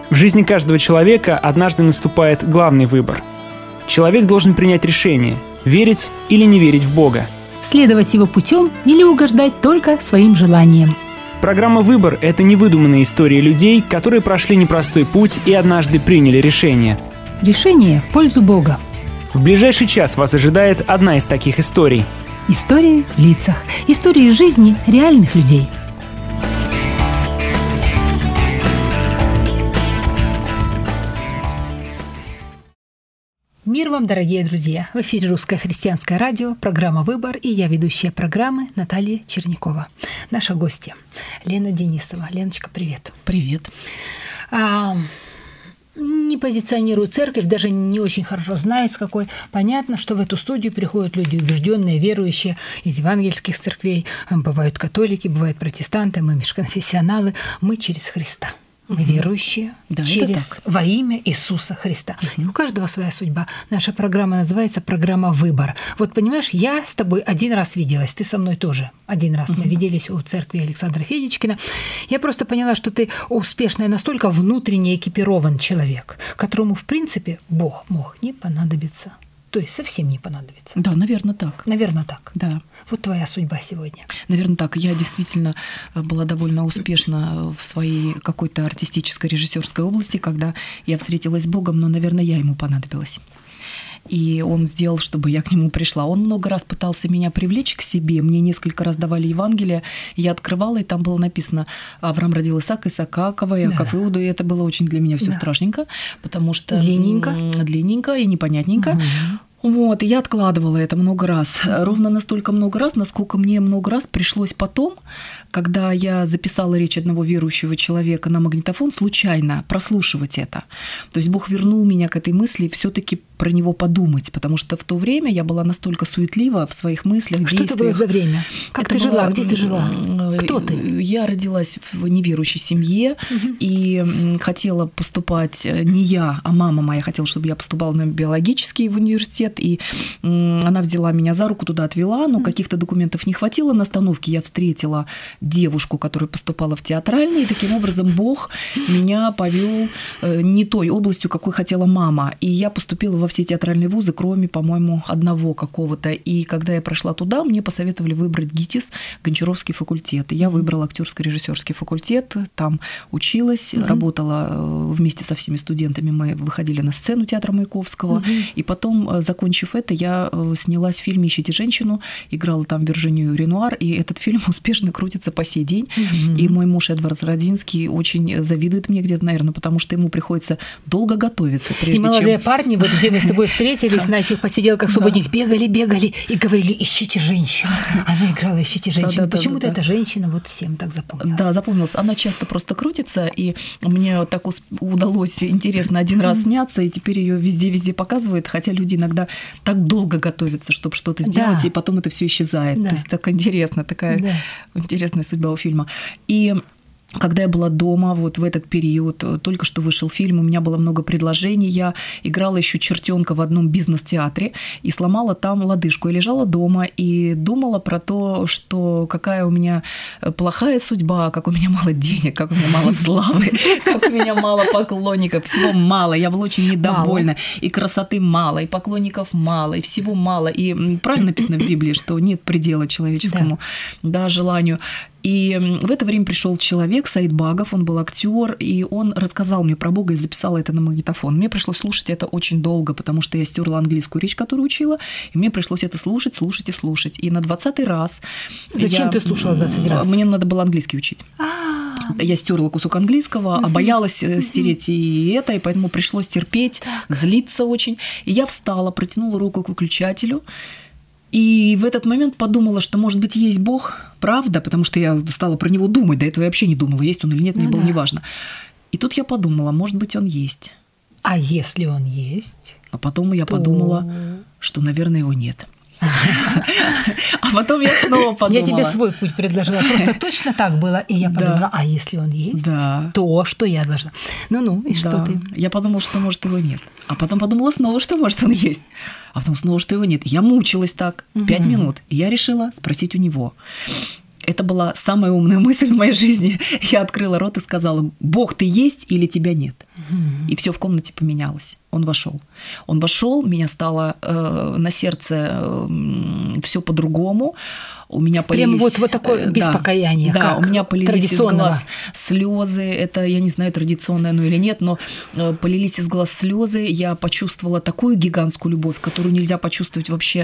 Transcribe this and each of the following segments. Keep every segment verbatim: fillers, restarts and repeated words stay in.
В жизни каждого человека однажды наступает главный выбор. Человек должен принять решение – верить или не верить в Бога. Следовать его путем или угождать только своим желаниям. Программа «Выбор» — это невыдуманные истории людей, которые прошли непростой путь и однажды приняли решение. Решение в пользу Бога. В ближайший час вас ожидает одна из таких историй. Истории в лицах. Истории жизни реальных людей. Мир вам, дорогие друзья! В эфире Русское христианское радио, программа «Выбор», и я ведущая программы Наталья Чернякова. Наша гостья Лена Денисова. Леночка, привет. Привет. А, не позиционирую церковь, даже не очень хорошо знаю, с какой. Понятно, что в эту студию приходят люди убежденные, верующие из евангельских церквей. Бывают католики, бывают протестанты, мы межконфессионалы. Мы через Христа. Мы верующие, да, через во имя Иисуса Христа. Uh-huh. И у каждого своя судьба. Наша программа называется программа «Выбор». Вот понимаешь, я с тобой один раз виделась, ты со мной тоже один раз. Uh-huh. Мы виделись у церкви Александра Федичкина. Я просто поняла, что ты успешный, настолько внутренне экипирован человек, которому, в принципе, Бог мог не понадобиться. То есть совсем не понадобится. Да, наверное, так. Наверное, так. Да. Вот твоя судьба сегодня. Наверное, так. Я действительно была довольно успешна в своей какой-то артистической, режиссерской области, когда я встретилась с Богом, но, наверное, я ему понадобилась. И он сделал, чтобы я к нему пришла. Он много раз пытался меня привлечь к себе. Мне несколько раз давали Евангелие. Я открывала, и там было написано: Авраам родил Исаака, Исаак Иакова, Иаков да. Иуду. И это было очень для меня все да. страшненько, потому что... Длинненько. Длинненько и непонятненько. Угу. Вот, и я откладывала это много раз. Ровно настолько много раз, насколько мне много раз пришлось потом, когда я записала речь одного верующего человека на магнитофон, случайно прослушивать это. То есть Бог вернул меня к этой мысли все-таки про него подумать, потому что в то время я была настолько суетлива в своих мыслях, что действиях. Что это было за время? Как это ты было... жила? Где ты жила? Кто ты? Я родилась в неверующей семье угу. и хотела поступать не я, а мама моя хотела, чтобы я поступала на биологический в университет, и она взяла меня за руку, туда отвела, но угу. каких-то документов не хватило. На остановке я встретила девушку, которая поступала в театральный, и таким образом Бог меня повел не той областью, какой хотела мама. И я поступила во все театральные вузы, кроме, по-моему, одного какого-то. И когда я прошла туда, мне посоветовали выбрать ГИТИС, Гончаровский факультет. И я выбрала актерско-режиссерский факультет, там училась, mm-hmm. работала вместе со всеми студентами. Мы выходили на сцену театра Маяковского. Mm-hmm. И потом, закончив это, я снялась в фильме «Ищите женщину», играла там Виржинию Ренуар, и этот фильм успешно крутится по сей день. Mm-hmm. И мой муж Эдвард Родзинский очень завидует мне где-то, наверное, потому что ему приходится долго готовиться. И молодые чем... парни, вот где мы с тобой встретились, на этих посиделках субботних, бегали, бегали и говорили: ищите женщину. Она играла «Ищите женщину». Да, да, почему-то да, да. эта женщина вот всем так запомнилась. Да, запомнилась. Она часто просто крутится, и мне так удалось интересно один раз сняться, и теперь ее везде-везде показывают, хотя люди иногда так долго готовятся, чтобы что-то сделать, да. и потом это все исчезает. Да. То есть так интересно, такая да. интересная судьба у фильма. И когда я была дома, вот в этот период, только что вышел фильм, у меня было много предложений, я играла еще чертенка в одном бизнес-театре и сломала там лодыжку. Я лежала дома и думала про то, что какая у меня плохая судьба, как у меня мало денег, как у меня мало славы, как у меня мало поклонников, всего мало. Я была очень недовольна. И красоты мало, и поклонников мало, и всего мало. И правильно написано в Библии, что нет предела человеческому да. Да, желанию. И в это время пришел человек, Саид Багов, он был актер, и он рассказал мне про Бога и записал это на магнитофон. Мне пришлось слушать это очень долго, потому что я стерла английскую речь, которую учила, и мне пришлось это слушать, слушать и слушать. И на двадцатый раз... Зачем я... ты слушала двадцать раз? Мне надо было английский учить. А-а-а. Я стерла кусок английского, а боялась стереть и это, и поэтому пришлось терпеть, так. злиться очень. И я встала, протянула руку к выключателю, и в этот момент подумала, что, может быть, есть Бог, правда, потому что я стала про него думать, до этого я вообще не думала, есть он или нет, мне ну было да. неважно. И тут я подумала, может быть, он есть. А если он есть? А потом я то... подумала, что, наверное, его нет. А потом я снова подумала. Я тебе свой путь предложила. Просто точно так было. И я подумала, да. а если он есть, да. то что я должна? Ну-ну, и да. что ты? Я подумала, что, может, его нет. А потом подумала снова, что, может, он есть. А потом снова, что его нет. Я мучилась так угу. пять минут. И я решила спросить у него. Это была самая умная мысль в моей жизни. Я открыла рот и сказала: Бог, ты есть или тебя нет? И все в комнате поменялось. Он вошел. Он вошел, меня стало э, на сердце э, все по-другому. У меня прям полились, вот, вот такое без да, покаяния. Да, как у меня полились из глаз слезы. Это, я не знаю, традиционное оно или нет, но э, полились из глаз слезы. Я почувствовала такую гигантскую любовь, которую нельзя почувствовать вообще.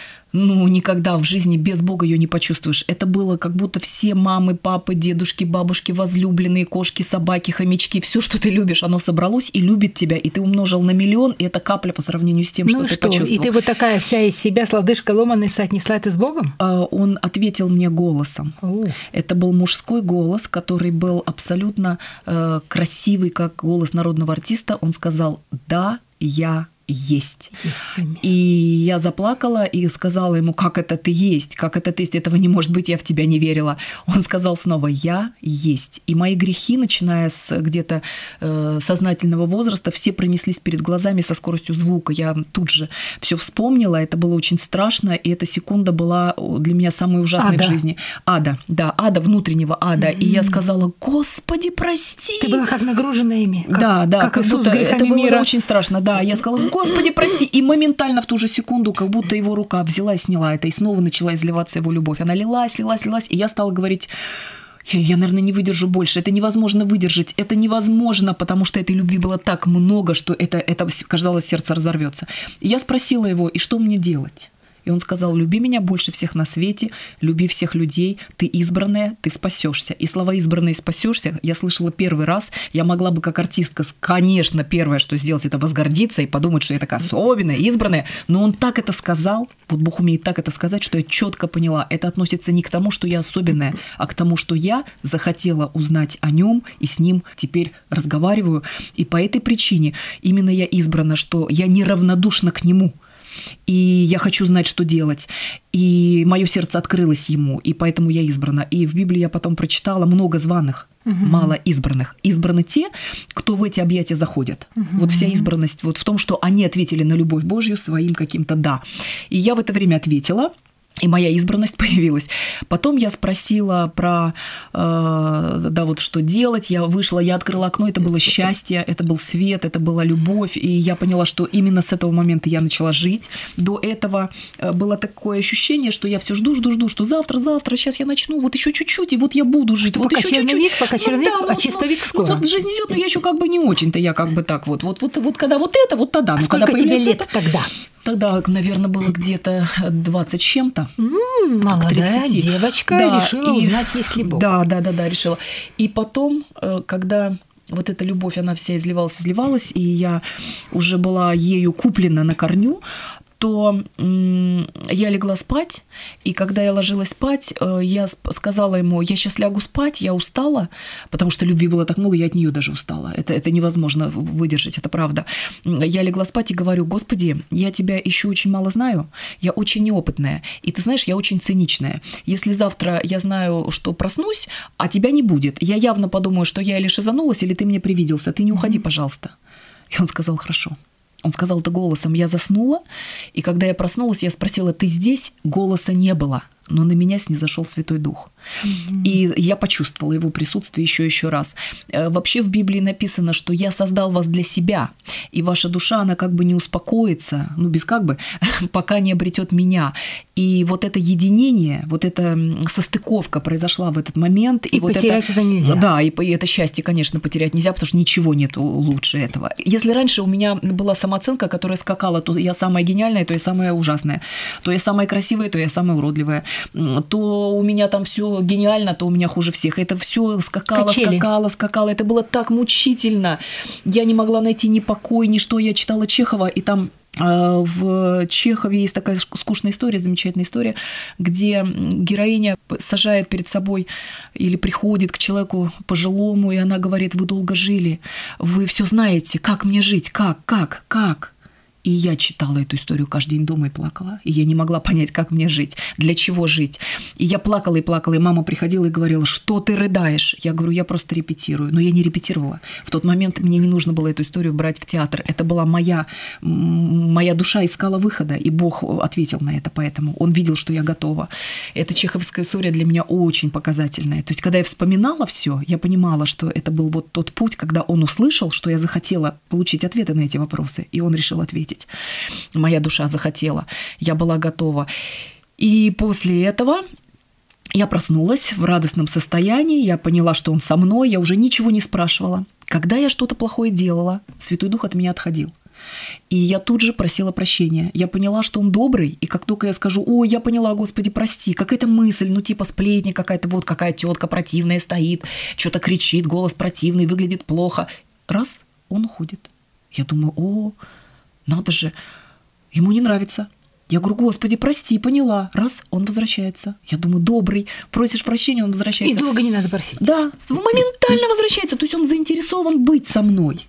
Ну, никогда в жизни без Бога ее не почувствуешь. Это было как будто все мамы, папы, дедушки, бабушки, возлюбленные, кошки, собаки, хомячки, все, что ты любишь, оно собралось и любит тебя, и ты умножил на миллион, и это капля по сравнению с тем, ну что ты что? почувствовал. И ты вот такая вся из себя с лодыжкой ломаной соотнесла это с Богом? Он ответил мне голосом. О. Это был мужской голос, который был абсолютно э, красивый, как голос народного артиста. Он сказал: «Да, я есть». есть. И я заплакала и сказала ему: как это ты есть? Как это ты есть? Этого не может быть, я в тебя не верила. Он сказал снова: я есть. И мои грехи, начиная с где-то э, сознательного возраста, все пронеслись перед глазами со скоростью звука. Я тут же все вспомнила, это было очень страшно, и эта секунда была для меня самой ужасной ада. в жизни. Ада, да, ада, внутреннего ада. Mm-hmm. И я сказала: Господи, прости. Ты была как нагружена ими. Как, да, да, как, как Иисус будто с грехами это было мира. очень страшно. Да, я сказала: Господи, прости. И моментально в ту же секунду, как будто его рука взяла и сняла это, и снова начала изливаться его любовь. Она лилась, лилась, лилась, и я стала говорить: я, я, наверное, не выдержу больше. Это невозможно выдержать. Это невозможно, потому что этой любви было так много, что это, это казалось, сердце разорвется. И я спросила его: и что мне делать? И он сказал: люби меня больше всех на свете, люби всех людей, ты избранная, ты спасешься. И слова «избранная» и «спасешься» я слышала первый раз. Я могла бы как артистка, конечно, первое, что сделать, это возгордиться и подумать, что я такая особенная, избранная. Но он так это сказал, вот Бог умеет так это сказать, что я четко поняла, это относится не к тому, что я особенная, а к тому, что я захотела узнать о нем и с ним теперь разговариваю. И по этой причине именно я избрана, что я неравнодушна к нему. И я хочу знать, что делать. И мое сердце открылось ему, и поэтому я избрана. И в Библии я потом прочитала: много званых, угу. мало избранных. Избраны те, кто в эти объятия заходят. Угу. Вот вся избранность вот в том, что они ответили на любовь Божью своим каким-то «да». И я в это время ответила. И моя избранность появилась. Потом я спросила про, э, да, вот что делать. Я вышла, я открыла окно, это было счастье, это был свет, это была любовь. И я поняла, что именно с этого момента я начала жить. До этого было такое ощущение, что я все жду, жду, жду, что завтра, завтра, сейчас я начну, вот еще чуть-чуть, и вот я буду жить. Что вот пока еще черновик, чуть-чуть. пока черновик, ну, да, а ну, чистовик ну, скоро. Ну, вот жизнь идет, но я еще как бы не очень-то, я как бы так вот. Вот, вот, вот когда вот это, вот тогда. А ну, сколько когда тебе лет это... тогда? Тогда, наверное, было где-то двадцать с чем-то. М-м, молодая девочка да, решила и, узнать, есть ли Бог. Да, да, да, да, решила. И потом, когда вот эта любовь, она вся изливалась, изливалась, и я уже была ею куплена на корню, то м- я легла спать, и когда я ложилась спать, э, я сказала ему: я сейчас лягу спать, я устала, потому что любви было так много, я от нее даже устала. Это, это невозможно выдержать, это правда. Я легла спать и говорю: Господи, я тебя еще очень мало знаю, я очень неопытная, и ты знаешь, я очень циничная. Если завтра я знаю, что проснусь, а тебя не будет, я явно подумаю, что я или шизанулась, или ты мне привиделся, ты не уходи, пожалуйста. И он сказал: хорошо. Он сказал это голосом. Я заснула, и когда я проснулась, я спросила: ты здесь? Голоса не было, но на меня снизошел Святой Дух. Mm-hmm. И я почувствовала его присутствие еще еще раз. Вообще в Библии написано, что я создал вас для себя, и ваша душа, она как бы не успокоится, ну без как бы, пока не обретет меня. И вот это единение, вот эта состыковка произошла в этот момент. И, и вот потерять это, это нельзя. Да, и, и это счастье, конечно, потерять нельзя, потому что ничего нет лучше этого. Если раньше у меня была самооценка, которая скакала, то я самая гениальная, то я самая ужасная, то я самая красивая, то я самая уродливая, то у меня там все гениально, то у меня хуже всех. Это все скакало, Качели. скакало, скакало. Это было так мучительно. Я не могла найти ни покой, ни что. Я читала Чехова, и там в Чехове есть такая скучная история, замечательная история, где героиня сажает перед собой или приходит к человеку пожилому, и она говорит: вы долго жили, вы все знаете, как мне жить, как, как, как. И я читала эту историю каждый день дома и плакала. И я не могла понять, как мне жить, для чего жить. И я плакала и плакала, и мама приходила и говорила: что ты рыдаешь? Я говорю: я просто репетирую. Но я не репетировала. В тот момент мне не нужно было эту историю брать в театр. Это была моя, моя душа искала выхода, и Бог ответил на это, поэтому Он видел, что я готова. Эта чеховская история для меня очень показательная. То есть, когда я вспоминала все, я понимала, что это был вот тот путь, когда Он услышал, что я захотела получить ответы на эти вопросы, и Он решил ответить. Моя душа захотела, я была готова. И после этого я проснулась в радостном состоянии, я поняла, что Он со мной, я уже ничего не спрашивала. Когда я что-то плохое делала, Святой Дух от меня отходил. И я тут же просила прощения. Я поняла, что Он добрый, и как только я скажу: ой, я поняла, Господи, прости, какая-то мысль, ну типа сплетни какая-то, вот какая тетка противная стоит, что-то кричит, голос противный, выглядит плохо. Раз, Он уходит. Я думаю: о, надо же, ему не нравится. Я говорю: Господи, прости, поняла. Раз, он возвращается. Я думаю: добрый, просишь прощения, он возвращается. И долго не надо просить. Да, моментально возвращается. То есть он заинтересован быть со мной.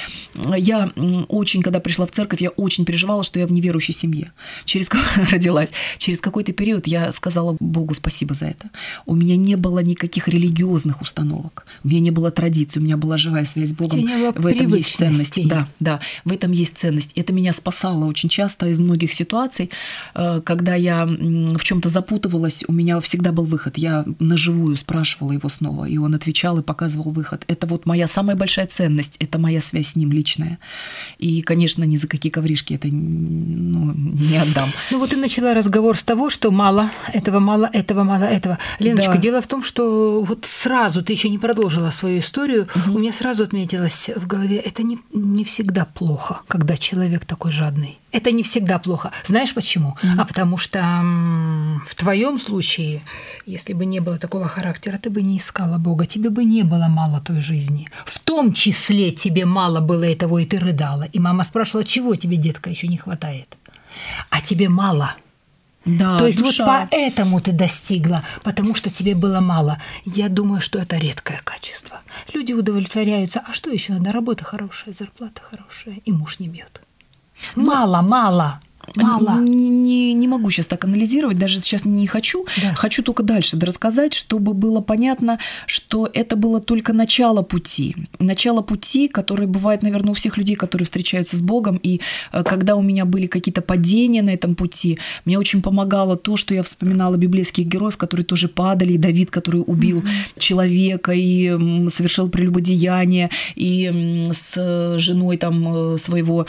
Я очень, когда пришла в церковь, я очень переживала, что я в неверующей семье. Через родилась. Через какой-то период я сказала Богу спасибо за это. У меня не было никаких религиозных установок. У меня не было традиций, у меня была живая связь с Богом. В этом есть ценность. Да, да, в этом есть ценность. Это меня спасало очень часто из многих ситуаций. Когда я в чем-то запутывалась, у меня всегда был выход. Я наживую спрашивала его снова, и он отвечал и показывал выход. Это вот моя самая большая ценность. Это моя связь с ним личная. И, конечно, ни за какие ковришки это ну, не отдам. Ну вот ты начала разговор с того, что мало, этого мало, этого мало, этого. Леночка, да. Дело в том, что вот сразу, ты еще не продолжила свою историю, угу. У меня сразу отметилось в голове: это не, не всегда плохо, когда человек такой жадный. Это не всегда плохо. Знаешь почему? Mm-hmm. А потому что м- в твоем случае, если бы не было такого характера, ты бы не искала Бога, тебе бы не было мало той жизни. В том числе тебе мало было этого, и ты рыдала. И мама спрашивала: чего тебе, детка, еще не хватает? А тебе мало. Да, То есть душа. Вот поэтому ты достигла, потому что тебе было мало. Я думаю, что это редкое качество. Люди удовлетворяются. А что еще надо? Работа хорошая, зарплата хорошая, и муж не бьет. Мало, мало, мало. Не, не, не могу сейчас так анализировать, даже сейчас не хочу. Да. Хочу только дальше рассказать, чтобы было понятно, что это было только начало пути. Начало пути, которое бывает, наверное, у всех людей, которые встречаются с Богом. И когда у меня были какие-то падения на этом пути, мне очень помогало то, что я вспоминала библейских героев, которые тоже падали, и Давид, который убил mm-hmm. человека и совершил прелюбодеяние, и с женой там своего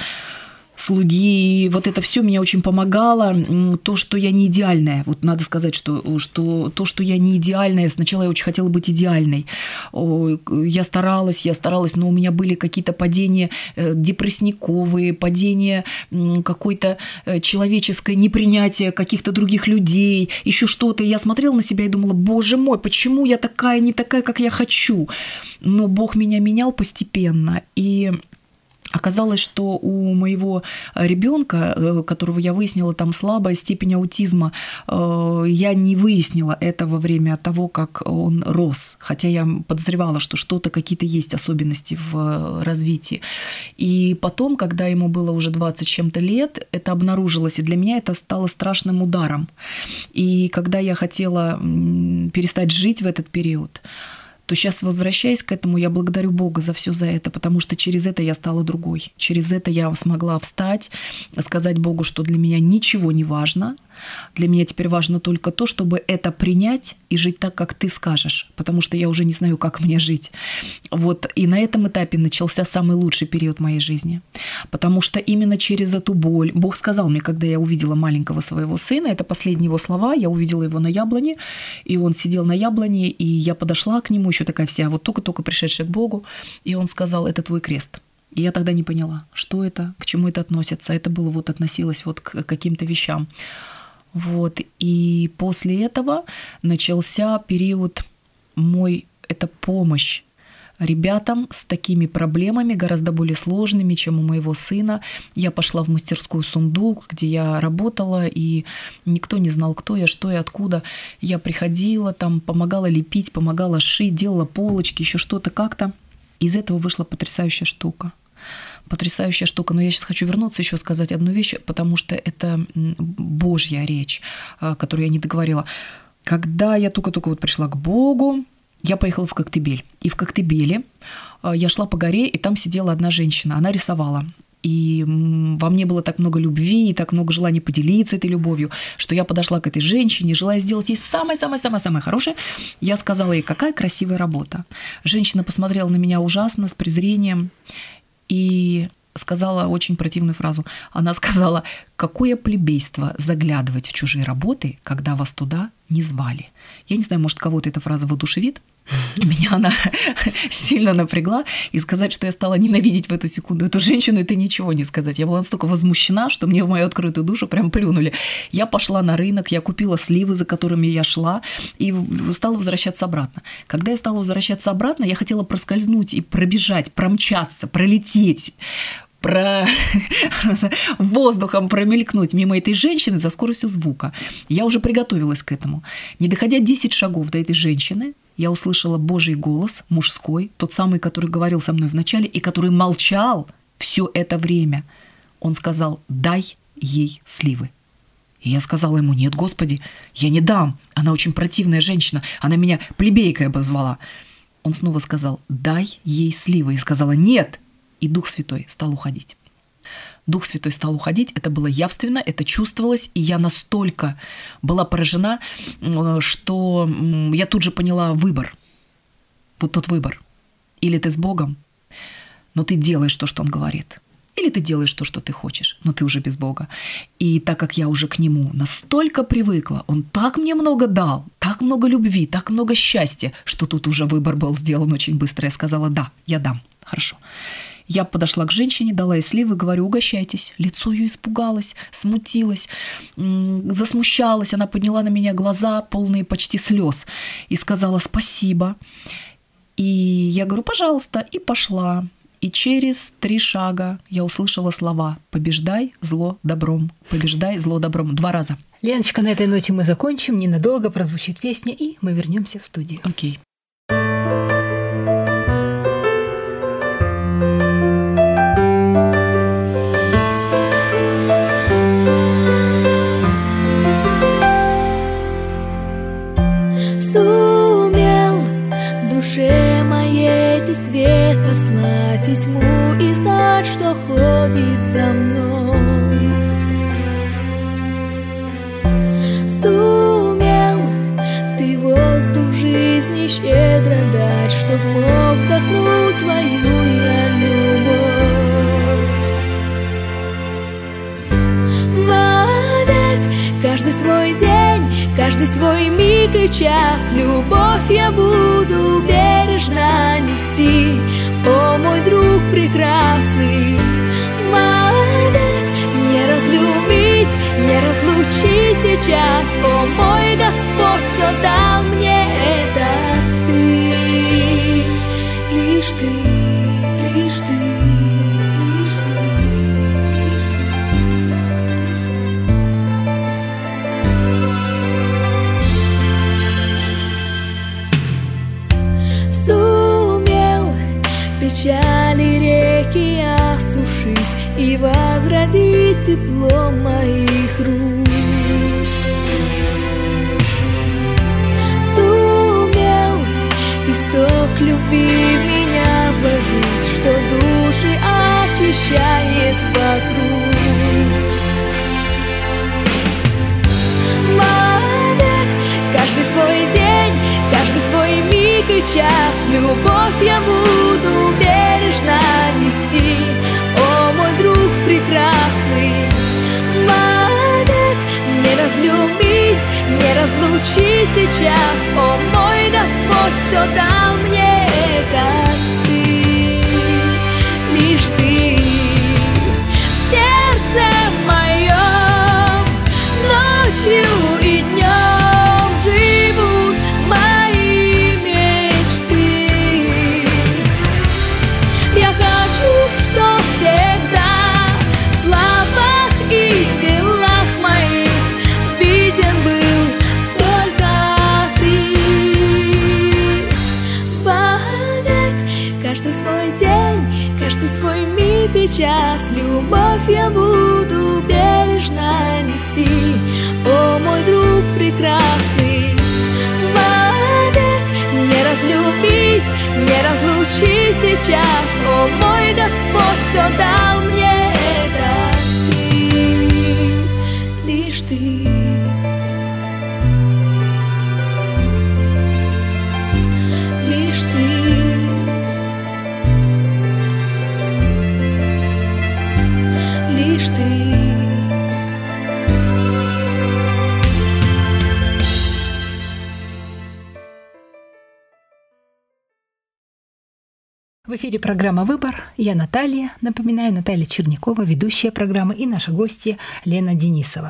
слуги, и вот это все меня очень помогало. То, что я не идеальная, вот надо сказать, что, что то, что я не идеальная, сначала я очень хотела быть идеальной. Я старалась, я старалась, но у меня были какие-то падения депрессниковые, падения какой-то человеческое непринятие каких-то других людей, еще что-то. Я смотрела на себя и думала: боже мой, почему я такая, не такая, как я хочу? Но Бог меня менял постепенно, и оказалось, что у моего ребенка, которого я выяснила, там слабая степень аутизма, я не выяснила это во время того, как он рос, хотя я подозревала, что что-то, какие-то есть особенности в развитии. И потом, когда ему было уже двадцать с чем-то лет, это обнаружилось, и для меня это стало страшным ударом. И когда я хотела перестать жить в этот период, то сейчас, возвращаясь к этому, я благодарю Бога за все за это, потому что через это я стала другой. Через это я смогла встать, сказать Богу, что для меня ничего не важно. Для меня теперь важно только то, чтобы это принять и жить так, как ты скажешь, потому что я уже не знаю, как мне жить. Вот. И на этом этапе начался самый лучший период моей жизни, потому что именно через эту боль Бог сказал мне, когда я увидела маленького своего сына, это последние его слова, я увидела его на яблоне, и он сидел на яблоне, и я подошла к нему, еще такая вся, вот только-только пришедшая к Богу, и он сказал: это твой крест. И я тогда не поняла, что это, к чему это относится. Это было вот, относилось вот к каким-то вещам. Вот. И после этого начался период мой, это помощь ребятам с такими проблемами, гораздо более сложными, чем у моего сына. Я пошла в мастерскую «Сундук», где я работала, и никто не знал, кто я, что я, откуда. Я приходила, там помогала лепить, помогала шить, делала полочки, еще что-то как-то. Из этого вышла потрясающая штука. потрясающая штука. Но я сейчас хочу вернуться, еще сказать одну вещь, потому что это Божья речь, которую я не договорила. Когда я только-только вот пришла к Богу, я поехала в Коктебель. И в Коктебеле я шла по горе, и там сидела одна женщина. Она рисовала. И во мне было так много любви и так много желания поделиться этой любовью, что я подошла к этой женщине, желая сделать ей самое-самое-самое-самое хорошее. Я сказала ей, какая красивая работа. Женщина посмотрела на меня ужасно, с презрением, и сказала очень противную фразу. Она сказала, какое плебейство заглядывать в чужие работы, когда вас туда не звали. Я не знаю, может, кого-то эта фраза воодушевит. Меня она сильно напрягла. И сказать, что я стала ненавидеть в эту секунду эту женщину, это ничего не сказать. Я была настолько возмущена, что мне в мою открытую душу прям плюнули. Я пошла на рынок, я купила сливы, за которыми я шла, и стала возвращаться обратно. Когда я стала возвращаться обратно, я хотела проскользнуть и пробежать, промчаться, пролететь, про воздухом промелькнуть мимо этой женщины за скоростью звука. Я уже приготовилась к этому. Не доходя десять шагов до этой женщины, я услышала Божий голос, мужской, тот самый, который говорил со мной вначале и который молчал все это время. Он сказал, дай ей сливы. И я сказала ему, нет, Господи, я не дам. Она очень противная женщина, она меня плебейкой обозвала. Он снова сказал, дай ей сливы. И сказала, нет. И Дух Святой стал уходить. Дух Святой стал уходить, это было явственно, это чувствовалось, и я настолько была поражена, что я тут же поняла выбор. Вот тот выбор. Или ты с Богом, но ты делаешь то, что Он говорит. Или ты делаешь то, что ты хочешь, но ты уже без Бога. И так как я уже к Нему настолько привыкла, Он так мне много дал, так много любви, так много счастья, что тут уже выбор был сделан очень быстро. Я сказала, да, я дам, хорошо. Я подошла к женщине, дала ей сливы, говорю, угощайтесь. Лицо ее испугалось, смутилось, засмущалось. Она подняла на меня глаза, полные почти слез, и сказала спасибо. И я говорю, пожалуйста, и пошла. И через три шага я услышала слова «побеждай зло добром», «побеждай зло добром» два раза. Леночка, на этой ноте мы закончим. Ненадолго прозвучит песня, и мы вернемся в студию. Окей. Сумел душе моей ты свет послать и тьму, и знать, что ходит за мной. Сумел ты воздух жизни щедро дать, чтоб мог вдохнуть твою я любовь. Вовек каждый свой день, каждый свой миг и час любовь я буду бережно нести. О, мой друг прекрасный, вовек не разлюбить, не разлучить сейчас. О, мой Господь все дал мне, это ты, лишь ты, лишь ты, лишь ты, лишь ты. Сумел печали реки осушить и возродить тепло моих рук. Сумел исток любви в меня вложить, что души очищает вокруг. Вовек каждый свой день, каждый свой миг и час любовь я буду бережно нести. О, мой друг прекрасный, вовек не разлюбить, не разлучить сейчас. О, мой Господь все дал мне, как ты, лишь ты. В сердце моем ночью и днем живут мои мечты. Я хочу, чтоб всегда в словах и делах моих виден был только ты. Вовек каждый свой день, Каждый свой миг и час любовь я буду бережно нести. О, мой друг прекрасный, вовек не разлюбить, не разлучить сейчас. О, мой Господь все дал мне, это ты, лишь ты. Лишь ты. Лишь ты. В эфире программа «Выбор». Я Наталья. Напоминаю, Наталья Чернякова, ведущая программы, и наша гостья Лена Денисова.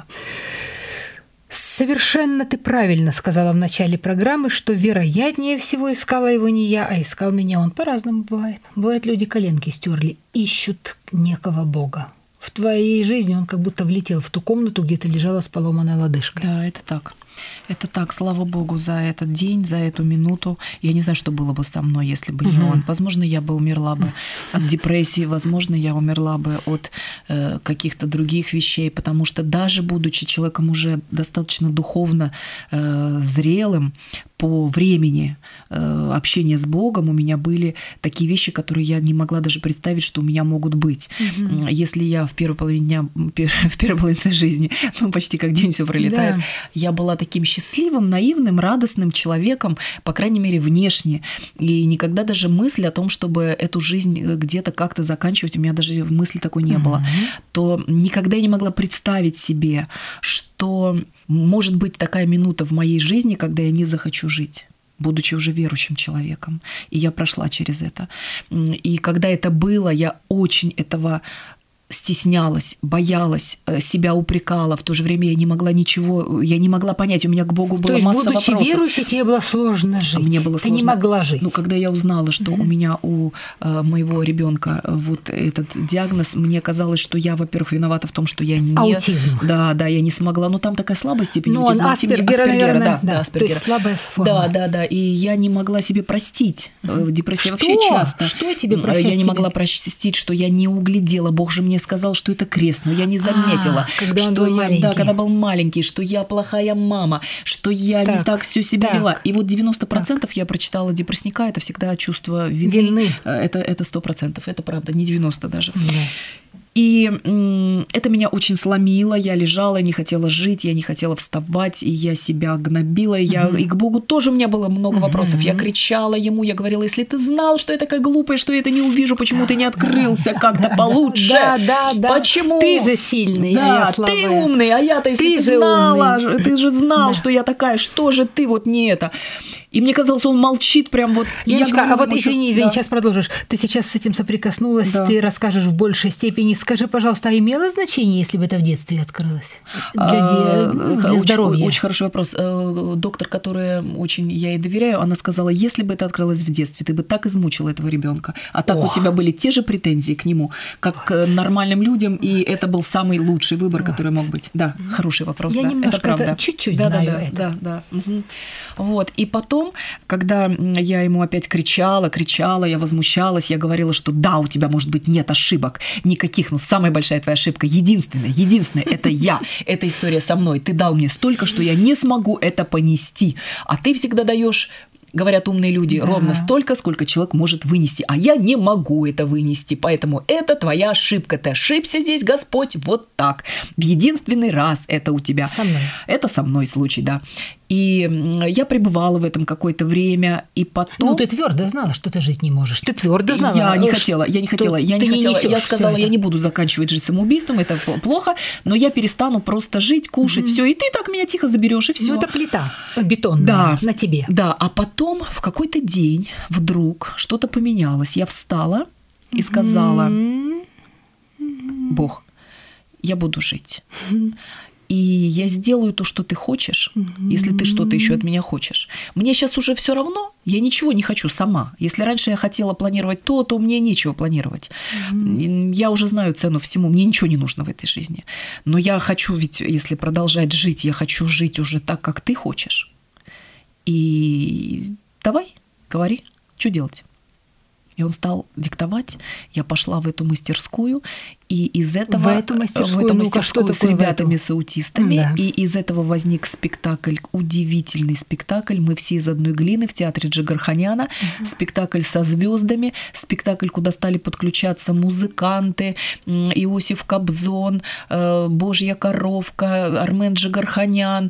Совершенно ты правильно сказала в начале программы, что вероятнее всего искала его не я, а искал меня он. По-разному бывает. Бывает, люди коленки стерли, ищут некого Бога. В твоей жизни он как будто влетел в ту комнату, где ты лежала с поломанной лодыжкой. Да, это так. Это так, слава Богу, за этот день, за эту минуту. Я не знаю, что было бы со мной, если бы не угу. он. Возможно, я бы умерла бы от депрессии, возможно, я умерла бы от э, каких-то других вещей, потому что даже будучи человеком уже достаточно духовно э, зрелым, по времени э, общения с Богом у меня были такие вещи, которые я не могла даже представить, что у меня могут быть. Угу. Если я в первой половине дня, в первой половине своей жизни, ну почти как день все пролетает, да. я была таким счастливым, наивным, радостным человеком, по крайней мере, внешне. И никогда даже мысль о том, чтобы эту жизнь где-то как-то заканчивать, у меня даже мысли такой не угу. было. То никогда я не могла представить себе, что может быть такая минута в моей жизни, когда я не захочу жить, будучи уже верующим человеком. И я прошла через это. И когда это было, я очень этого стеснялась, боялась, себя упрекала. В то же время я не могла ничего, я не могла понять, у меня к Богу было масса вопросов. То есть, будучи верующей, тебе было сложно жить? Мне было Ты сложно. не могла жить? Ну, когда я узнала, что mm-hmm. у меня, у э, моего ребенка вот этот диагноз, мне казалось, что я, во-первых, виновата в том, что я не... Аутизм. Да, да, я не смогла. Ну, там такая слабость, степень ну, аутизма. Аспергера, Аспергера, наверное, да, да, да, Аспергера. То есть слабая форма. Да, да, да. И я не могла себе простить. Mm-hmm. Депрессия что? вообще часто. Что тебе простить? Я не себе? могла простить, что я не углядела. Бог же мне сказал, что это крест, но я не заметила, а, когда что он был я, маленький. да, когда был маленький, что я плохая мама, что я так, не так все себя так, вела. И вот девяносто процентов я прочитала депрессника, это всегда чувство вины. Вины. Это, это сто процентов, это правда, не девяносто даже. Да. И это меня очень сломило, я лежала, не хотела жить, я не хотела вставать, и я себя гнобила, и, я, mm-hmm. и к Богу тоже у меня было много mm-hmm. вопросов. Я кричала ему, я говорила, если ты знал, что я такая глупая, что я это не увижу, почему ты не открылся как-то получше? Да, да, да. Почему? Ты же сильный, да, а я слабая. Ты умный, а я-то, если ты, ты знала, умный. Ты же знал, да. что я такая, что же ты вот не это? И мне казалось, он молчит прям вот. Леночка, а вот извини, извини, да. сейчас продолжишь. Ты сейчас с этим соприкоснулась, да. ты расскажешь в большей степени. Скажи, пожалуйста, а имело значение, если бы это в детстве открылось? Для, а, для очень, здоровья. Очень хороший вопрос. Доктор, которой очень я ей доверяю, она сказала, если бы это открылось в детстве, ты бы так измучила этого ребенка, а так О. у тебя были те же претензии к нему, как вот. к нормальным людям, и это был самый лучший выбор, вот. который мог быть. Да, mm-hmm. хороший вопрос. Я да, немножко это правда. Это чуть-чуть да, знаю да, да, это. Да, да. Угу. Вот. И потом, когда я ему опять кричала, кричала, я возмущалась, я говорила, что да, у тебя, может быть, нет ошибок, никаких, но самая большая твоя ошибка, единственная, единственная, это я, эта история со мной. Ты дал мне столько, что я не смогу это понести, а ты всегда даешь. Говорят умные люди, да. ровно столько, сколько человек может вынести, а я не могу это вынести, поэтому это твоя ошибка, ты ошибся здесь, Господь, вот так, в единственный раз это у тебя. Со мной. Это со мной случай, да. И я пребывала в этом какое-то время, и потом... Ну, ты твердо знала, что ты жить не можешь. Ты твердо знала. Я не хотела, я не хотела, я не хотела. Не я сказала, я не буду заканчивать жить самоубийством, это плохо, но я перестану просто жить, кушать, mm-hmm. все, и ты так меня тихо заберешь, и все. Ну, это плита бетонная да, на тебе. Да, а потом в какой-то день вдруг что-то поменялось. Я встала и сказала, mm-hmm. Бог, я буду жить. Mm-hmm. И я сделаю то, что ты хочешь, mm-hmm. если ты что-то еще от меня хочешь. Мне сейчас уже все равно, я ничего не хочу сама. Если раньше я хотела планировать то, то мне нечего планировать. Mm-hmm. Я уже знаю цену всему, мне ничего не нужно в этой жизни. Но я хочу, ведь если продолжать жить, я хочу жить уже так, как ты хочешь. И давай, говори, что делать? И он стал диктовать. Я пошла в эту мастерскую, и из этого... В эту мастерскую, в эту ну-ка, мастерскую что с такое ребятами, в с аутистами. Да. И из этого возник спектакль, удивительный спектакль «Мы все из одной глины» в театре Джигарханяна. Угу. Спектакль со звездами, спектакль, куда стали подключаться музыканты, Иосиф Кобзон, Божья коровка, Армен Джигарханян,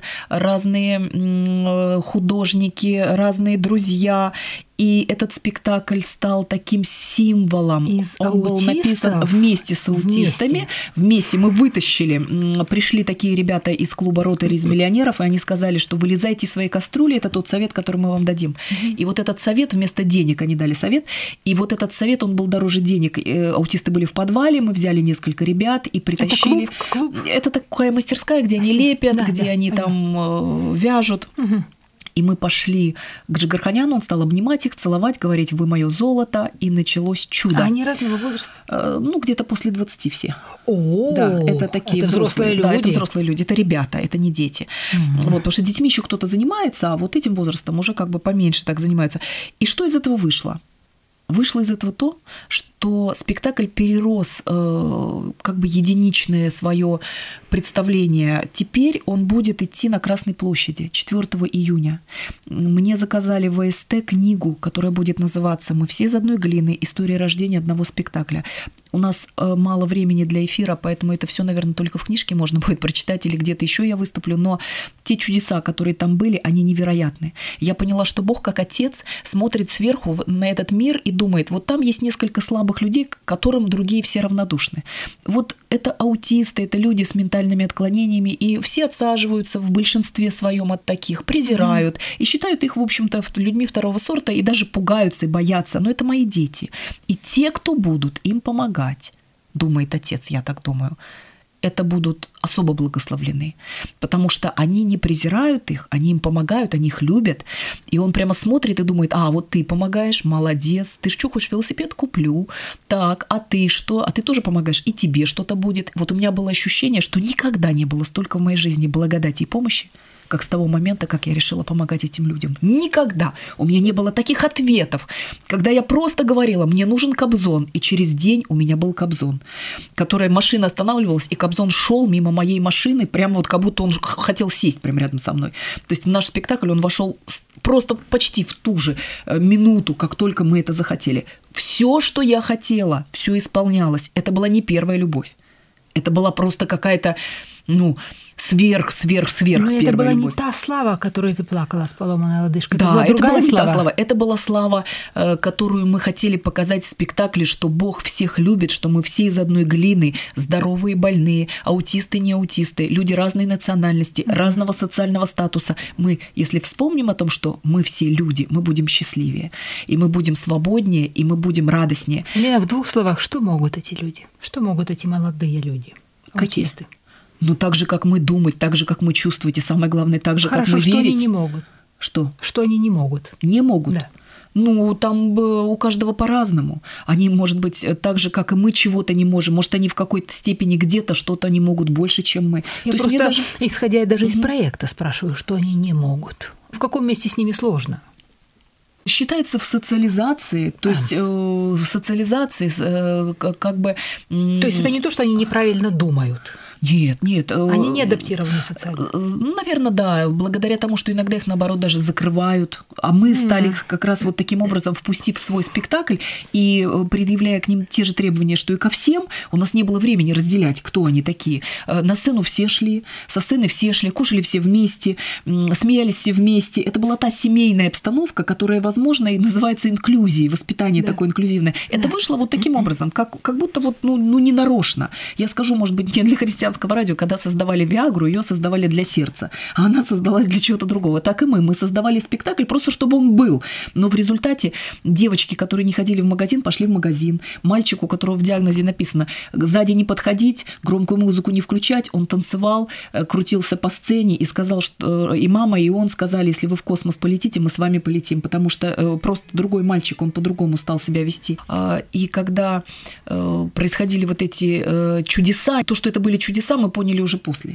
разные художники, разные друзья. И этот спектакль стал таким символом. Из Он аутистов? был написан вместе с аутистами. Вместе. Вместе мы вытащили. Пришли такие ребята из клуба «Ротари» из миллионеров, и они сказали, что вылезайте из своей кастрюли, это тот совет, который мы вам дадим. Mm-hmm. И вот этот совет, вместо денег они дали совет, и вот этот совет, он был дороже денег. Аутисты были в подвале, мы взяли несколько ребят и притащили. Это клуб? клуб? Это такая мастерская, где они лепят, да, где да, они да. там вяжут. Mm-hmm. И мы пошли к Джигарханяну, он стал обнимать их, целовать, говорить: «Вы мое золото», и началось чудо. А они разного возраста? Ну, где-то после двадцати все. О, да, это такие это взрослые, взрослые люди. Да, это взрослые люди, это ребята, это не дети. Mm-hmm. Вот, потому что детьми еще кто-то занимается, а вот этим возрастом уже как бы поменьше так занимаются. И что из этого вышло? Вышло из этого то, что спектакль перерос э, как бы единичное свое представление. Теперь он будет идти на Красной площади четвёртого июня. Мне заказали в ВСТ книгу, которая будет называться «Мы все из одной глины. История рождения одного спектакля». У нас э, мало времени для эфира, поэтому это все, наверное, только в книжке можно будет прочитать или где-то еще я выступлю. Но те чудеса, которые там были, они невероятны. Я поняла, что Бог, как Отец, смотрит сверху на этот мир и думает: вот там есть несколько слабых людей, к которым другие все равнодушны. Вот это аутисты, это люди с ментальными отклонениями, и все отсаживаются в большинстве своем от таких, презирают mm-hmm. и считают их, в общем-то, людьми второго сорта, и даже пугаются и боятся. Но это мои дети. И те, кто будут им помогать, думает Отец, я так думаю, это будут особо благословлены, потому что они не презирают их, они им помогают, они их любят, и он прямо смотрит и думает: а, вот ты помогаешь, молодец, ты что, хочешь велосипед? Куплю, так, а ты что? А ты тоже помогаешь, и тебе что-то будет. Вот у меня было ощущение, что никогда не было столько в моей жизни благодати и помощи, как с того момента, как я решила помогать этим людям. Никогда у меня не было таких ответов, когда я просто говорила: мне нужен Кобзон, и через день у меня был Кобзон, которая машина останавливалась, и Кобзон шел мимо моей машины, прямо вот как будто он хотел сесть прямо рядом со мной. То есть в наш спектакль он вошел просто почти в ту же минуту, как только мы это захотели. Все, что я хотела, все исполнялось. Это была не первая любовь. Это была просто какая-то, ну, сверх, сверх, сверх Но первая это была любовь. не та слава, о которой ты плакала с поломанной лодыжкой. Да, это была это другая была не слава. та слава. Это была слава, которую мы хотели показать в спектакле, что Бог всех любит, что мы все из одной глины, здоровые, больные, аутисты, не аутисты, люди разной национальности, mm-hmm. разного социального статуса. Мы, если вспомним о том, что мы все люди, мы будем счастливее, и мы будем свободнее, и мы будем радостнее. Лена, в двух словах, что могут эти люди? Что могут эти молодые люди? Аутисты. Какие? Ну, так же, как мы думать, так же, как мы чувствовать, и самое главное, так же, Хорошо, как мы что верить. Они не могут. Что? Что они не могут. Не могут? Да. Ну, там у каждого по-разному. Они, может быть, так же, как и мы, чего-то не можем. Может, они в какой-то степени где-то что-то они могут больше, чем мы. Я То просто, даже... исходя даже угу. из проекта, спрашиваю, что они не могут. В каком месте с ними сложно? Считается в социализации, то а. есть э, в социализации э, как бы... Э, то есть это не то, что они неправильно думают? Нет, нет. Они не адаптированы социально? Наверное, да. Благодаря тому, что иногда их, наоборот, даже закрывают. А мы стали как раз вот таким образом, впустив в свой спектакль и предъявляя к ним те же требования, что и ко всем, у нас не было времени разделять, кто они такие. На сцену все шли, со сцены все шли, кушали все вместе, смеялись все вместе. Это была та семейная обстановка, которая, возможно, и называется инклюзией, воспитание да. такое инклюзивное. Это да. вышло вот таким образом, как, как будто вот, ну, ну, не нарочно. Я скажу, может быть, не для христиан, радио, когда создавали Виагру, ее создавали для сердца, а она создалась для чего-то другого. Так и мы. Мы создавали спектакль просто, чтобы он был. Но в результате девочки, которые не ходили в магазин, пошли в магазин. Мальчик, у которого в диагнозе написано «сзади не подходить, громкую музыку не включать», он танцевал, крутился по сцене и сказал, что и мама, и он сказали: если вы в космос полетите, мы с вами полетим, потому что просто другой мальчик, он по-другому стал себя вести. И когда происходили вот эти чудеса, то, что это были чудеса, мы поняли уже после.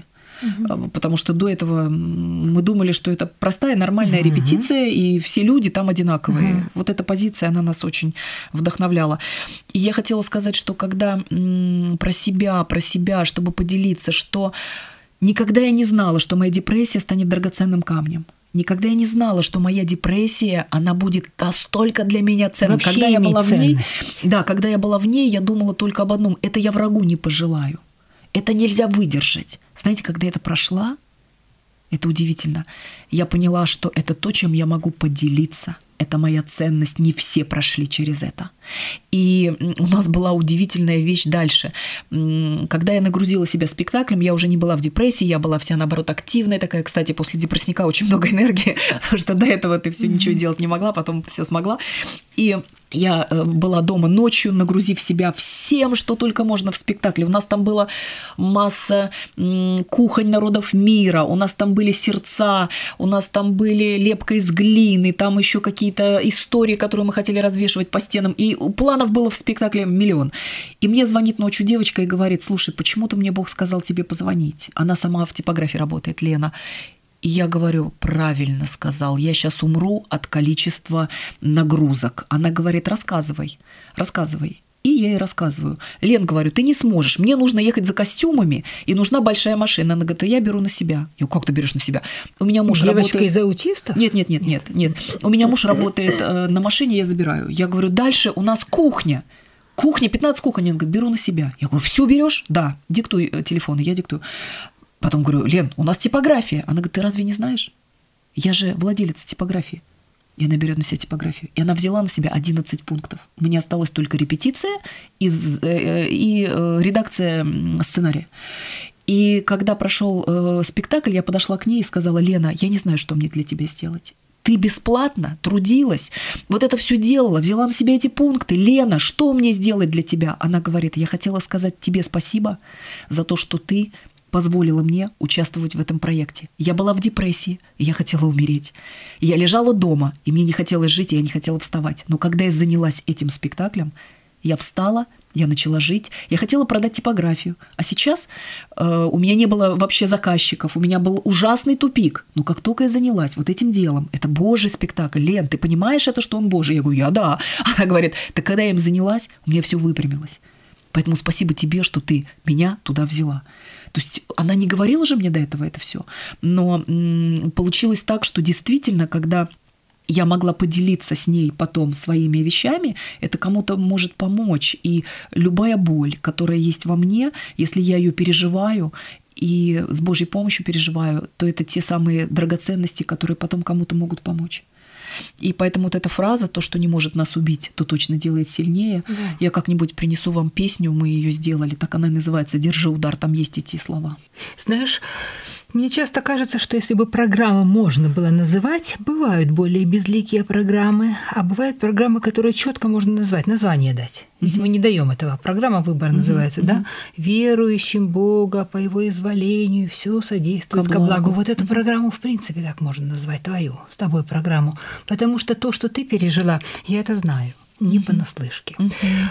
угу. потому что до этого мы думали, что это простая, нормальная угу. репетиция, и все люди там одинаковые. Угу. Вот эта позиция, она нас очень вдохновляла. И я хотела сказать, что когда м, про себя, про себя, чтобы поделиться, что никогда я не знала, что моя депрессия станет драгоценным камнем. Никогда я не знала, что моя депрессия, она будет настолько для меня ценной. Вообще когда я была в ней, ценность. да, когда я была в ней, я думала только об одном: это я врагу не пожелаю. Это нельзя выдержать. Знаете, когда это прошла, это удивительно. Я поняла, что это то, чем я могу поделиться. Это моя ценность. Не все прошли через это. И у нас была удивительная вещь дальше. Когда я нагрузила себя спектаклем, я уже не была в депрессии, я была вся, наоборот, активная такая. Кстати, после депрессника очень много энергии, потому что до этого ты все ничего делать не могла, потом все смогла. И я была дома ночью, нагрузив себя всем, что только можно в спектакле. У нас там была масса кухонь народов мира, у нас там были сердца, у нас там были лепка из глины, там еще какие-то истории, которые мы хотели развешивать по стенам. И планов было в спектакле миллион. И мне звонит ночью девочка и говорит: слушай, почему-то мне Бог сказал тебе позвонить. Она сама в типографии работает, Лена. И я говорю: правильно сказал, я сейчас умру от количества нагрузок. Она говорит: рассказывай, рассказывай. И я ей рассказываю. Лен, говорю, ты не сможешь, мне нужно ехать за костюмами, и нужна большая машина. Она говорит: я беру на себя. Я говорю: как ты берешь на себя? У меня муж Девочка работает... из аутистов? Нет, нет, нет, нет, нет. У меня муж работает на машине, я забираю. Я говорю: дальше у нас кухня. Кухня, пятнадцать кухонь. Она говорит: беру на себя. Я говорю: все берешь? Да, диктуй телефон, я диктую. Потом говорю: Лен, у нас типография. Она говорит: ты разве не знаешь? Я же владелец типографии. И она берет на себя типографию. И она взяла на себя одиннадцать пунктов. Мне осталась только репетиция и, и редакция сценария. И когда прошел спектакль, я подошла к ней и сказала: Лена, я не знаю, что мне для тебя сделать. Ты бесплатно трудилась, вот это все делала, взяла на себя эти пункты. Лена, что мне сделать для тебя? Она говорит: я хотела сказать тебе спасибо за то, что ты позволила мне участвовать в этом проекте. Я была в депрессии, и я хотела умереть. Я лежала дома, и мне не хотелось жить, и я не хотела вставать. Но когда я занялась этим спектаклем, я встала, я начала жить, я хотела продать типографию. А сейчас э, у меня не было вообще заказчиков, у меня был ужасный тупик. Но как только я занялась вот этим делом, это Божий спектакль. Лен, ты понимаешь это, что он Божий? Я говорю: я да. Она говорит: так когда я им занялась, у меня все выпрямилось. Поэтому спасибо тебе, что ты меня туда взяла. То есть она не говорила же мне до этого это все, но м, получилось так, что действительно, когда я могла поделиться с ней потом своими вещами, это кому-то может помочь. И любая боль, которая есть во мне, если я ее переживаю и с Божьей помощью переживаю, то это те самые драгоценности, которые потом кому-то могут помочь. И поэтому вот эта фраза: то, что не может нас убить, то точно делает сильнее. Да. Я как-нибудь принесу вам песню, мы ее сделали, так она и называется «Держи удар», там есть эти слова. Знаешь, мне часто кажется, что если бы программы можно было называть, бывают более безликие программы, а бывают программы, которые четко можно назвать, название дать. Ведь mm-hmm. мы не даем этого. Программа «Выбор» mm-hmm. называется, mm-hmm. да? «Верующим Бога по Его изволению все содействует ко благу». ко благу. Вот эту программу, в принципе, так можно назвать, твою, с тобой программу. Потому что то, что ты пережила, я это знаю, не mm-hmm. понаслышке. Mm-hmm.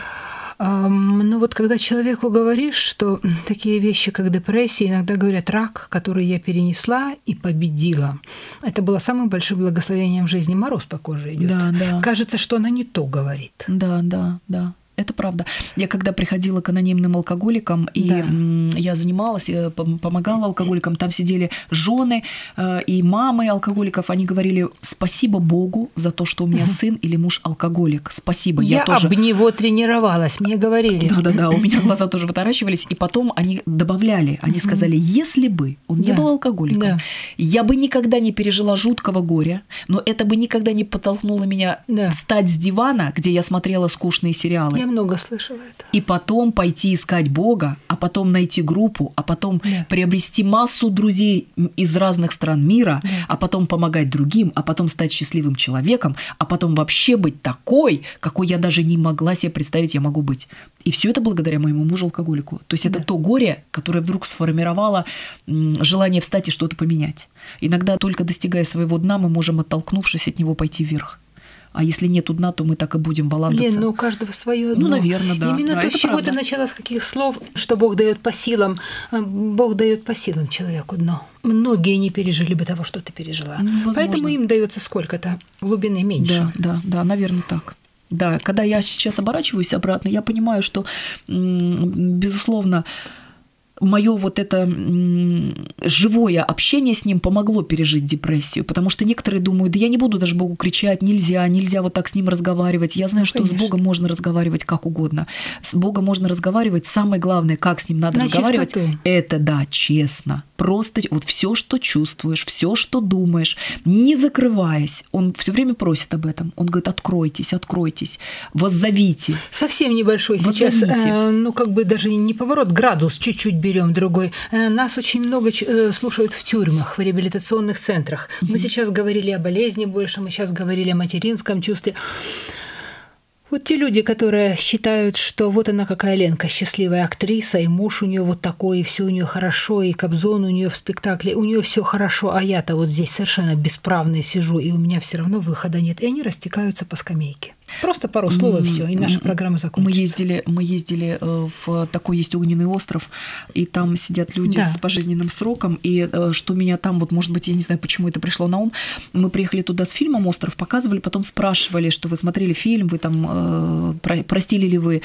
Ну вот когда человеку говоришь, что такие вещи, как депрессия, иногда говорят рак, который я перенесла и победила. Это было самым большим благословением в жизни. Мороз по коже идет. Да, да. Кажется, что она не то говорит. Да, да, да. Это правда. Я когда приходила к анонимным алкоголикам, и да. я занималась, я помогала алкоголикам, там сидели жены и мамы алкоголиков, они говорили: спасибо Богу за то, что у меня сын или муж алкоголик. Спасибо. Я, я тоже... об него тренировалась, мне говорили. Да-да-да, у меня глаза тоже вытаращивались, и потом они добавляли, они сказали: если бы он не да. был алкоголиком, да. я бы никогда не пережила жуткого горя, но это бы никогда не подтолкнуло меня да. встать с дивана, где я смотрела скучные сериалы. Я много слышала это. И потом пойти искать Бога, а потом найти группу, а потом да. приобрести массу друзей из разных стран мира, да. а потом помогать другим, а потом стать счастливым человеком, а потом вообще быть такой, какой я даже не могла себе представить, я могу быть. И все это благодаря моему мужу-алкоголику. То есть это да. то горе, которое вдруг сформировало желание встать и что-то поменять. Иногда только достигая своего дна, мы можем, оттолкнувшись от него, пойти вверх. А если нету дна, то мы так и будем валандаться. Лен, ну у каждого свое дно. Ну, наверное, да. Именно да, то, с чего правда. ты начала, с каких слов, что Бог дает по силам. Бог дает по силам человеку дно. Многие не пережили бы того, что ты пережила. Ну, поэтому им дается сколько-то глубины меньше. Да, да, да, наверное, так. Да, когда я сейчас оборачиваюсь обратно, я понимаю, что, безусловно, мое вот это живое общение с ним помогло пережить депрессию, потому что некоторые думают, да я не буду даже Богу кричать, нельзя, нельзя вот так с ним разговаривать. Я знаю, ну, что конечно. С Богом можно разговаривать как угодно. С Богом можно разговаривать. Самое главное, как с ним надо На разговаривать, чистоту. Это, да, честно. Просто вот все, что чувствуешь, все, что думаешь, не закрываясь. Он все время просит об этом. Он говорит, откройтесь, откройтесь, воззовите. Совсем небольшой воззовите. Сейчас, э, ну как бы даже не поворот, градус чуть-чуть берем другой. Нас очень много слушают в тюрьмах, в реабилитационных центрах. Mm-hmm. Мы сейчас говорили о болезни больше, мы сейчас говорили о материнском чувстве. Вот те люди, которые считают, что вот она какая Ленка, счастливая актриса, и муж у нее вот такой, и все у нее хорошо, и Кобзон у нее в спектакле, у нее все хорошо, а я-то вот здесь совершенно бесправно сижу, и у меня все равно выхода нет, и они растекаются по скамейке. Просто пару слов и все, и наша программа закончится. Мы ездили, мы ездили в такой есть огненный остров, и там сидят люди да. с пожизненным сроком, и что меня там, вот, может быть, я не знаю, почему это пришло на ум, мы приехали туда с фильмом «Остров», показывали, потом спрашивали, что вы смотрели фильм, вы там, простили ли вы,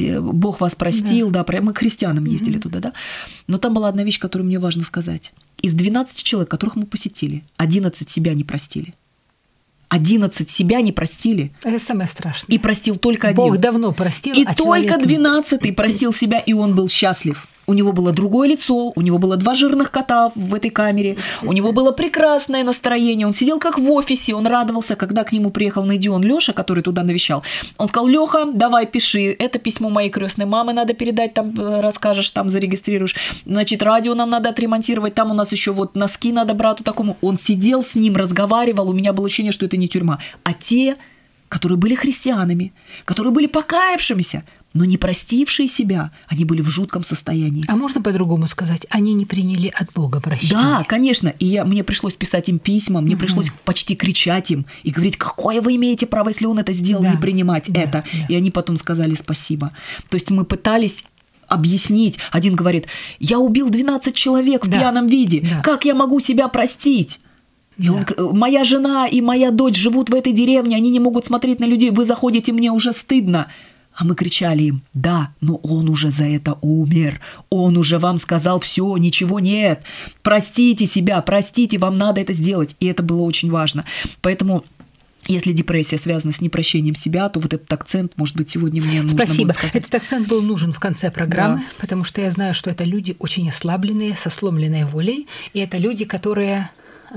Бог вас простил, да, да мы к христианам ездили mm-hmm. туда, да, но там была одна вещь, которую мне важно сказать. Из двенадцати человек, которых мы посетили, одиннадцать себя не простили. одиннадцать себя не простили. Это самое страшное. И простил только один. Бог давно простил, и а только двенадцатый простил себя, и он был счастлив. У него было другое лицо, у него было два жирных кота в этой камере, у него было прекрасное настроение, он сидел как в офисе, он радовался, когда к нему приехал Найдион Лёша, который туда навещал. Он сказал: Лёха, давай пиши, это письмо моей крестной мамы надо передать, там расскажешь, там зарегистрируешь. Значит, радио нам надо отремонтировать, там у нас еще вот носки надо брату такому. Он сидел с ним, разговаривал, у меня было ощущение, что это не тюрьма. А те, которые были христианами, которые были покаявшимися, но не простившие себя, они были в жутком состоянии. А можно по-другому сказать? Они не приняли от Бога прощения. Да, конечно. И я, мне пришлось писать им письма, мне угу. пришлось почти кричать им и говорить, какое вы имеете право, если он это сделал, да. не принимать да, это. Да. И они потом сказали спасибо. То есть мы пытались объяснить. Один говорит: я убил двенадцать человек в да. пьяном виде. Да. Как я могу себя простить? И он, моя жена и моя дочь живут в этой деревне, они не могут смотреть на людей, вы заходите, мне уже стыдно. А мы кричали им: да, но он уже за это умер, он уже вам сказал все, ничего нет, простите себя, простите, вам надо это сделать. И это было очень важно. Поэтому если депрессия связана с непрощением себя, то вот этот акцент, может быть, сегодня мне нужно Спасибо. будет сказать. Этот акцент был нужен в конце программы, да. потому что я знаю, что это люди очень ослабленные, со сломленной волей, и это люди, которые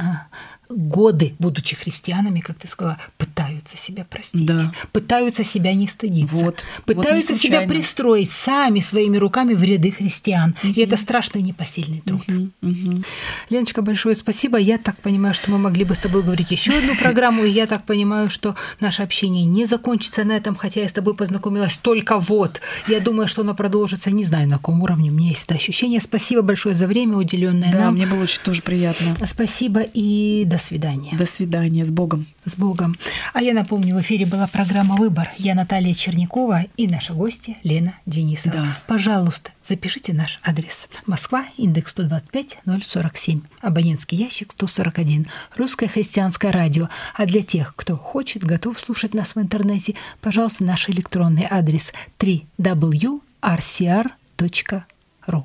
годы, будучи христианами, как ты сказала, пытаются себя простить, да. пытаются себя не стыдиться, вот, пытаются вот себя пристроить сами своими руками в ряды христиан. Угу. И это страшный непосильный труд. Угу, угу. Леночка, большое спасибо. Я так понимаю, что мы могли бы с тобой говорить еще одну программу, и я так понимаю, что наше общение не закончится на этом, хотя я с тобой познакомилась только вот. Я думаю, что оно продолжится, не знаю, на каком уровне. У меня есть это ощущение. Спасибо большое за время, уделенное да, нам. Да, мне было очень тоже приятно. Спасибо и до свидания. До свидания. С Богом. С Богом. А я напомню, в эфире была программа «Выбор». Я Наталья Чернякова и наша гостья Лена Денисова. Да. Пожалуйста, запишите наш адрес. Москва, индекс сто двадцать пять ноль сорок семь. Абонентский ящик сто сорок один. Русское христианское радио. А для тех, кто хочет, готов слушать нас в интернете, пожалуйста, наш электронный адрес три дабл ю ар си ар точка ру.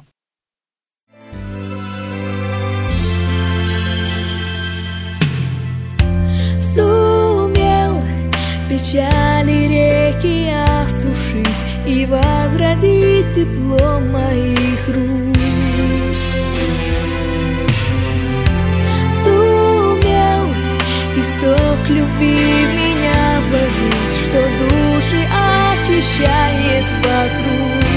Сумел печали реки осушить и возродить тепло моих рук. Сумел исток любви в меня вложить, что души очищает вокруг.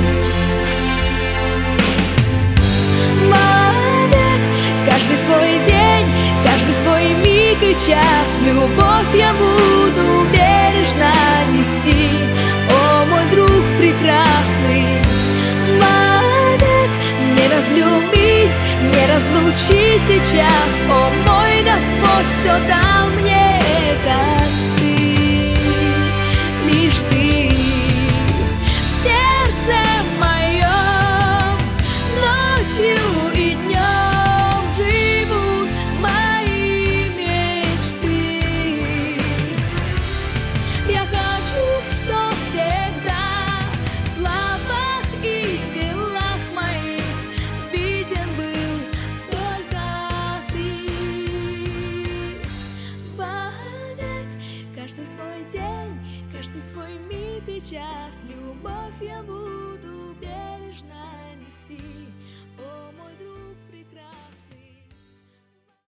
Вовек каждый свой день, каждый свой миг и час любовь я буду бережно нести. О, мой друг прекрасный, вовек не разлюбить, не разлучить сейчас. О, мой Господь все дал мне, как ты. каждый свой миг и час любовь я буду бережно нести. О, мой друг прекрасный.